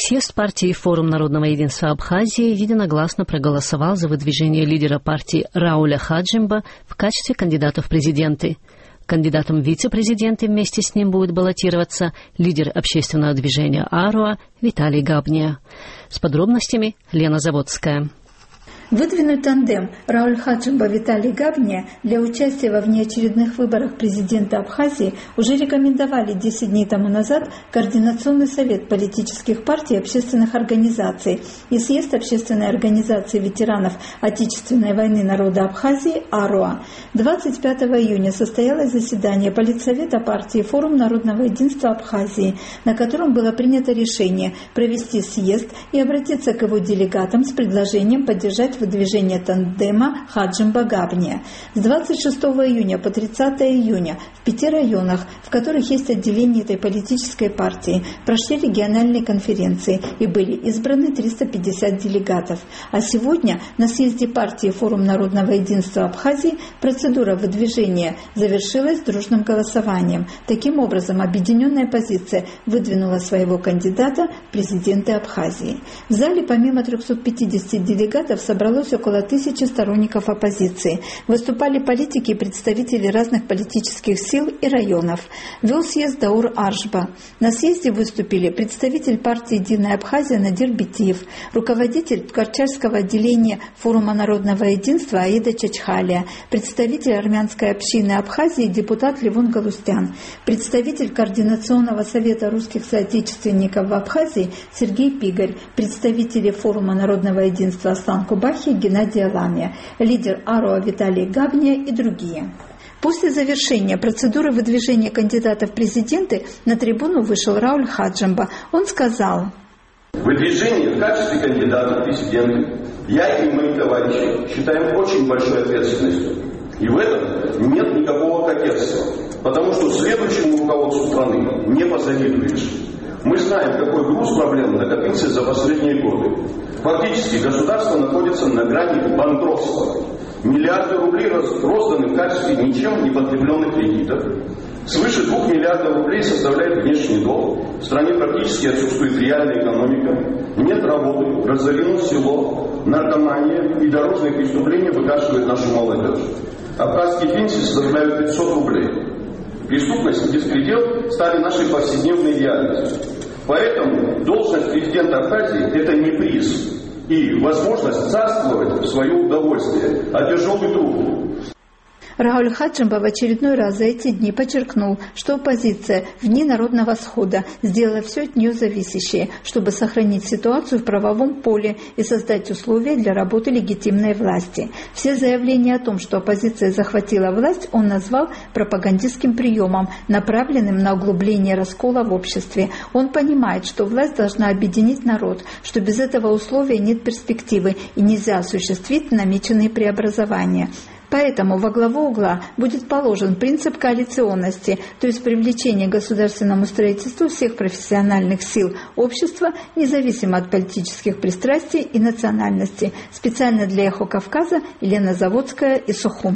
Съезд партии «Форум народного единства Абхазии» единогласно проголосовал за выдвижение лидера партии Рауля Хаджимба в качестве кандидата в президенты. Кандидатом в вице-президенты вместе с ним будет баллотироваться лидер общественного движения «Аруа» Виталий Габния. С подробностями Лена Заводская. Выдвинуть тандем Рауль Хаджимба-Виталий Габния для участия во внеочередных выборах президента Абхазии уже рекомендовали 10 дней тому назад Координационный совет политических партий и общественных организаций и съезд общественной организации ветеранов Отечественной войны народа Абхазии «Аруа». 25 июня состоялось заседание Политсовета партии «Форум народного единства Абхазии», на котором было принято решение провести съезд и обратиться к его делегатам с предложением поддержать выдвижение тандема Хаджимба-Габния. С 26 июня по 30 июня в 5 районах, в которых есть отделение этой политической партии, прошли региональные конференции и были избраны 350 делегатов. А сегодня на съезде партии «Форум народного единства Абхазии» процедура выдвижения завершилась дружным голосованием. Таким образом, объединенная оппозиция выдвинула своего кандидата в президенты Абхазии. В зале помимо 350 делегатов собралось около 1000 сторонников оппозиции. Выступали политики и представители разных политических сил и районов. Вел съезд Даур Аршба. На съезде выступили представитель партии «Единая Абхазия» Надир Битиев, руководитель Ткачевского отделения Форума народного единства Аида Чачхалия, представитель армянской общины Абхазии депутат Левон Галустян, представитель Координационного совета русских соотечественников в Абхазии Сергей Пигарь, представители Форума народного единства Аслан Кубахи Геннадий Аламия, лидер «Аруа» Виталий Габния и другие. После завершения процедуры выдвижения кандидата в президенты на трибуну вышел Рауль Хаджимба. Он сказал: «Выдвижение в качестве кандидата в президенты я и мои товарищи считаем очень большой ответственностью. И в этом нет никакого кокетства, потому что следующему руководству страны не позавидуешь. Мы знаем, какой груз проблем накопился за последние годы. Фактически государство находится на грани банкротства. Миллиарды рублей розданы в качестве ничем не подкрепленных кредитов. Свыше 2 миллиардов рублей составляет внешний долг. В стране практически отсутствует реальная экономика. Нет работы, разорено село, наркомания и дорожные преступления выкашивают нашу молодежь. Абхазские пенсии составляют 500 рублей. Преступность и беспредел стали нашей повседневной реальностью. Поэтому должность президента Абхазии – это не приз и возможность царствовать в свое удовольствие, а тяжелый труд. Рауль Хаджимба в очередной раз за эти дни подчеркнул, что оппозиция в дни народного схода сделала все от нее зависящее, чтобы сохранить ситуацию в правовом поле и создать условия для работы легитимной власти. Все заявления о том, что оппозиция захватила власть, он назвал пропагандистским приемом, направленным на углубление раскола в обществе. Он понимает, что власть должна объединить народ, что без этого условия нет перспективы и нельзя осуществить намеченные преобразования. Поэтому во главу угла будет положен принцип коалиционности, то есть привлечение к государственному строительству всех профессиональных сил общества, независимо от политических пристрастий и национальности. Специально для «Эхо Кавказа» Елена Заводская и Сухум.